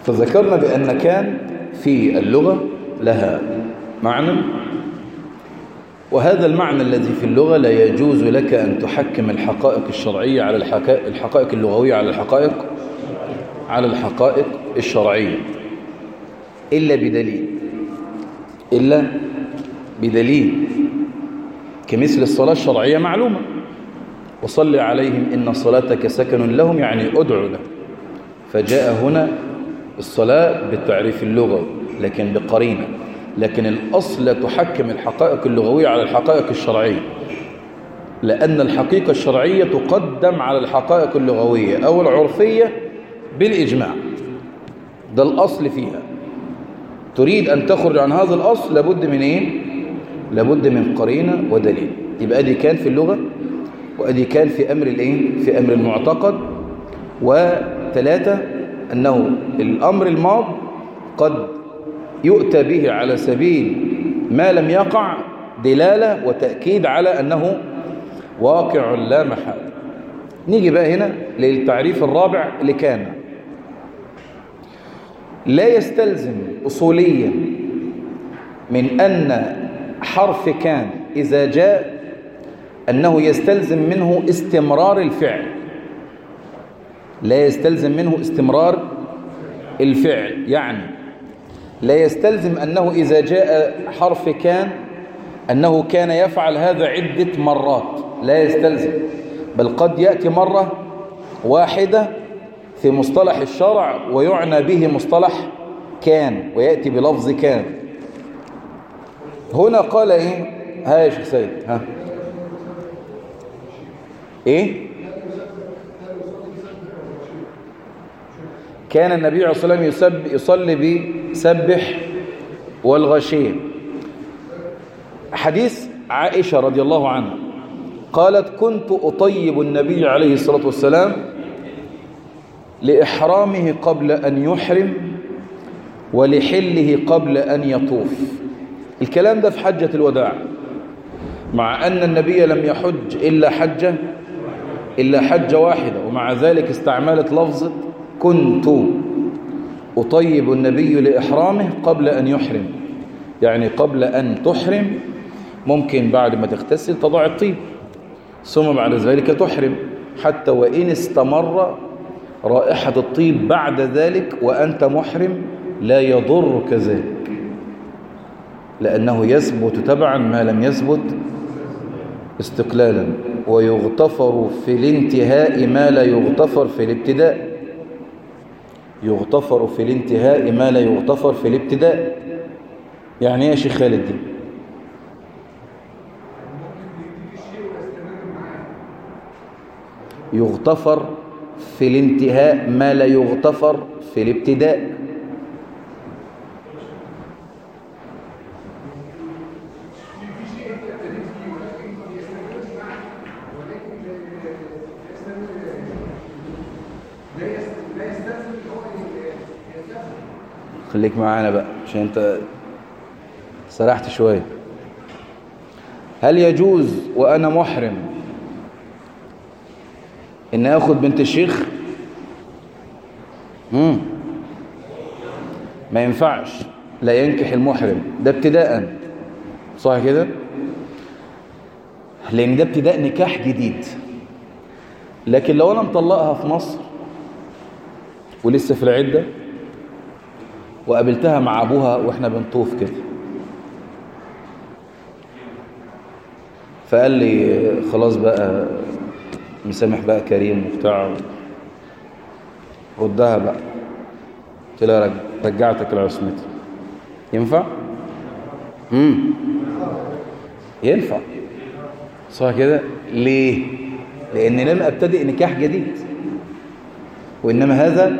فذكرنا بأن كان في اللغة لها معنى، وهذا المعنى الذي في اللغة لا يجوز لك أن تحكم الحقائق الشرعية على الحقائق اللغوية على الحقائق الشرعية إلا بدليل كمثل الصلاة الشرعية معلومة، وصل عليهم إن صلاتك سكن لهم، يعني أدعو له. فجاء هنا الصلاة بالتعريف اللغوي لكن بقرينة، لكن الأصل تحكم الحقائق اللغوية على الحقائق الشرعية، لأن الحقيقة الشرعية تقدم على الحقائق اللغوية أو العرفية بالإجماع. ده الأصل فيها. تريد أن تخرج عن هذا الأصل لابد من إيه؟ لابد من قرينة ودليل. يبقى دي كان في اللغة، وأدي كان في أمر الإيه؟ في أمر المعتقد. وثلاثة، أنه الأمر الماض قد يؤتى به على سبيل ما لم يقع دلالة وتأكيد على أنه واقع لا محال. نيجي بقى هنا للتعريف الرابع لكان. لا يستلزم أصوليا من أن حرف كان إذا جاء أنه يستلزم منه استمرار الفعل. لا يستلزم منه استمرار الفعل، يعني لا يستلزم أنه إذا جاء حرف كان أنه كان يفعل هذا عدة مرات، لا يستلزم، بل قد يأتي مرة واحدة في مصطلح الشرع ويعنى به مصطلح كان، ويأتي بلفظ كان. هنا قال إيه؟ ها يا شيخ سيد، ها إيه؟ كان النبي عليه الصلاة والسلام يصلي بسبح والغشية. حديث عائشة رضي الله عنها قالت: كنت أطيب النبي عليه الصلاة والسلام لإحرامه قبل أن يحرم ولحله قبل أن يطوف. الكلام ده في حجة الوداع، مع أن النبي لم يحج إلا حجة واحدة، ومع ذلك استعملت لفظة كنت أطيب النبي لإحرامه قبل أن يحرم، يعني قبل أن تحرم ممكن بعد ما تغتسل تضع الطيب، ثم بعد ذلك تحرم، حتى وإن استمر رائحة الطيب بعد ذلك وأنت محرم لا يضرك ذلك، لأنه يثبت تبعا ما لم يثبت استقلالا. ويغتفر في الانتهاء ما لا يغتفر في الابتداء. يغتفر في الانتهاء ما لا يغتفر في الابتداء. يعني ايه يا شيخ خالد دي؟ يغتفر في الانتهاء ما لا يغتفر في الابتداء. خليك معانا بقى عشان انت سرحت شوية. هل يجوز وأنا محرم إن أخذ بنت الشيخ؟ ما ينفعش، لا ينكح المحرم، ده ابتداء، صح كده؟ لأن ده ابتداء نكاح جديد. لكن لو أنا مطلقها في مصر ولسه في العدة وقابلتها مع أبوها وإحنا بنطوف كده، فقال لي خلاص بقى مسامح بقى كريم وبتاع، ردها بقى، قلت لها رجعتك لعصمتي، ينفع؟ ينفع، صح كده؟ ليه؟ لأن لم أبتدئ نكاح جديد، وإنما هذا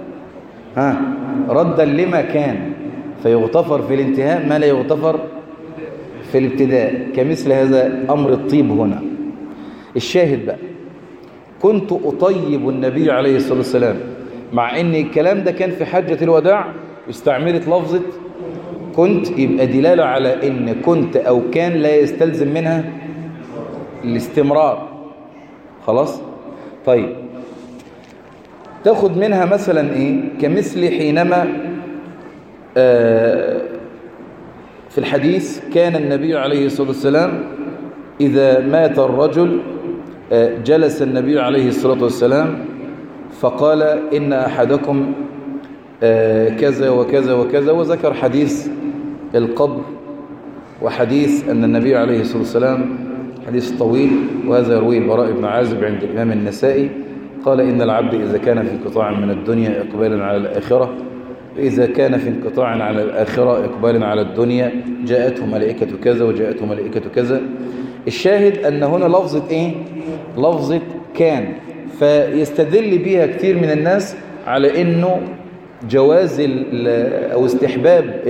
ردا لما كان، فيغتفر في الانتهاء ما لا يغتفر في الابتداء، كمثل هذا أمر الطيب هنا. الشاهد بقى، كنت أطيب النبي عليه الصلاة والسلام، مع أن الكلام ده كان في حجة الوداع واستعملت لفظة كنت، يبقى دلالة على أن كنت أو كان لا يستلزم منها الاستمرار. خلاص؟ طيب، تاخد منها مثلا إيه؟ كمثل حينما في الحديث كان النبي عليه الصلاة والسلام إذا مات الرجل جلس النبي عليه الصلاة والسلام فقال إن أحدكم كذا وكذا وكذا، وذكر حديث القبر وحديث أن النبي عليه الصلاة والسلام حديث طويل، وهذا يرويه البراء بن عازب عند الإمام النسائي، قال إن العبد إذا كان في انقطاع من الدنيا إقبالا على الآخرة، إذا كان في انقطاع على الآخرة إقبالا على الدنيا جاءته ملائكة كذا وجاءته ملائكة كذا. الشاهد أن هنا لفظة إيه؟ لفظة كان، فيستدل بها كثير من الناس على إنه جواز أو استحباب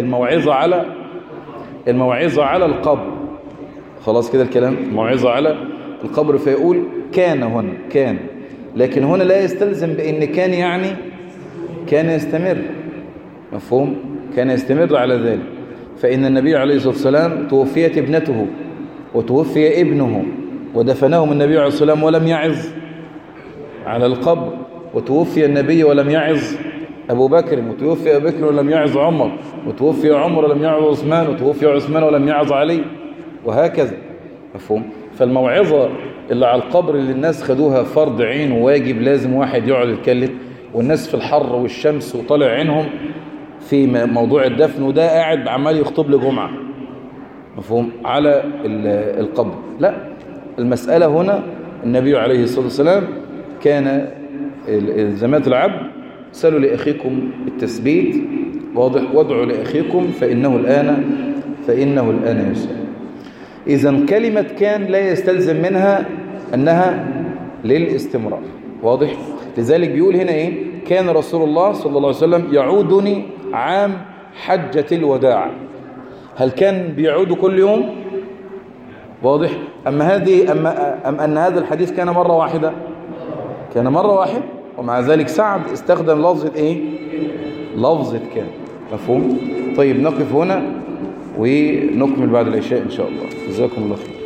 الموعظة على القبر. خلاص كده الكلام، الموعظة على القبر، فيقول كان هنا كان، لكن هنا لا يستلزم بأن كان يعني كان يستمر، مفهوم؟ كان يستمر على ذلك، فإن النبي عليه الصلاة والسلام توفيت ابنته وتوفي ابنه ودفنهم النبي عليه الصلاة والسلام ولم يعظ على القبر، وتوفي النبي ولم يعظ أبو بكر، وتوفي أبو بكر ولم يعظ عمر، وتوفي عمر ولم يعظ عثمان، وتوفي عثمان ولم يعظ علي، وهكذا، مفهوم؟ فالموعظة اللي على القبر اللي الناس خدوها فرض عين وواجب، لازم واحد يقعد يتكلم، والناس في الحر والشمس وطلع عينهم في موضوع الدفن، وده قاعد عمال يخطب لجمعة، مفهوم؟ على القبر. لا، المسألة هنا النبي عليه الصلاة والسلام كان الزمات العبد سألوا لأخيكم التثبيت، واضح، وادعوا لأخيكم فإنه الآن يسأل. إذن كلمة كان لا يستلزم منها أنها للاستمرار، واضح؟ لذلك بيقول هنا إيه؟ كان رسول الله صلى الله عليه وسلم يعودني عام حجة الوداع. هل كان بيعود كل يوم؟ واضح؟ أم أن هذا الحديث كان مرة واحدة؟ كان مرة واحدة، ومع ذلك سعد استخدم لفظة إيه؟ لفظة كان، مفهوم؟ طيب نقف هنا ونكمل بعد العشاء إن شاء الله. جزاكم الله خير.